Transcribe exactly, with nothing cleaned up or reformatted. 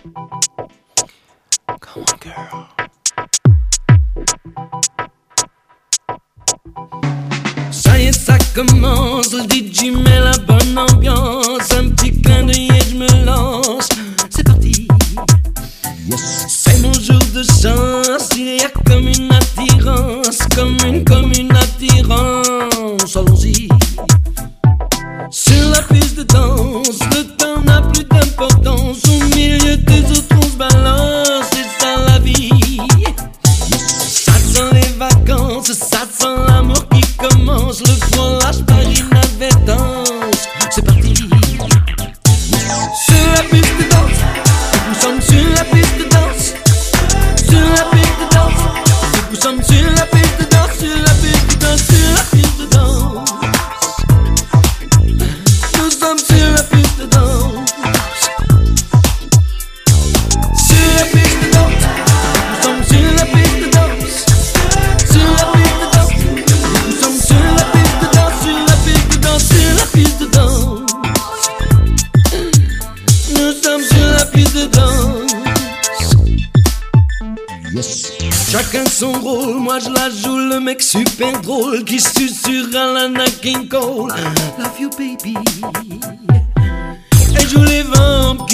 Come on, girl. Ça y est, ça commence, le D J met la bonne ambiance, un petit clin d'œil et je me lance, c'est parti. Yes. C'est mon jour de chance, il y a comme une attirance, comme une, comme une attirance, allons-y. Sur la piste de danse, le temps n'a plus d'importance, au milieu des autres on se balance, c'est ça la vie. Ça sent les vacances, ça sent l'amour qui commence, le front lâche par inadvertance, c'est parti. Sur la piste de danse, nous sommes sur la piste de danse, sur la piste de danse, nous sommes sur la piste de danse, sur la piste de danse, sur la piste de danse. Nous sommes sur la piste de danse, sur la piste de danse, nous sommes sur la piste de danse, sur la piste de danse, nous sommes sur la piste de danse, sur la piste de danse, sur la piste de danse, nous sommes sur la piste de danse. Yes. Chacun son rôle, moi je la joue, le mec super drôle qui susurre à la King Cole. Love you baby. Elle joue les vampires.